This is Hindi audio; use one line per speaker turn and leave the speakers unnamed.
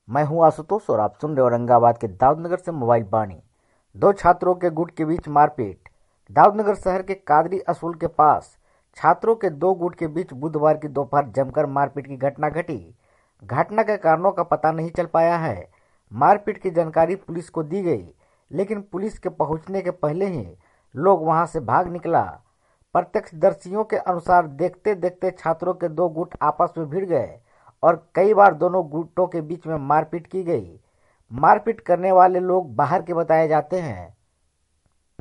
मैं हूं आशुतोष और आप सुन रहे औरंगाबाद के दाऊदनगर से मोबाइल वाणी। दो छात्रों के गुट के बीच मारपीट। दाऊदनगर शहर के कादरी असूल के पास छात्रों के दो गुट के बीच बुधवार की दोपहर जमकर मारपीट की घटना घटी। घटना के कारणों का पता नहीं चल पाया है। मारपीट की जानकारी पुलिस को दी गई, लेकिन पुलिस के पहुंचने के पहले ही लोग वहां से भाग निकला। प्रत्यक्षदर्शियों के अनुसार देखते देखते छात्रों के दो गुट आपस में भिड़ गए और कई बार दोनों गुटों के बीच में मारपीट की गई। मारपीट करने वाले लोग बाहर के बताए जाते हैं।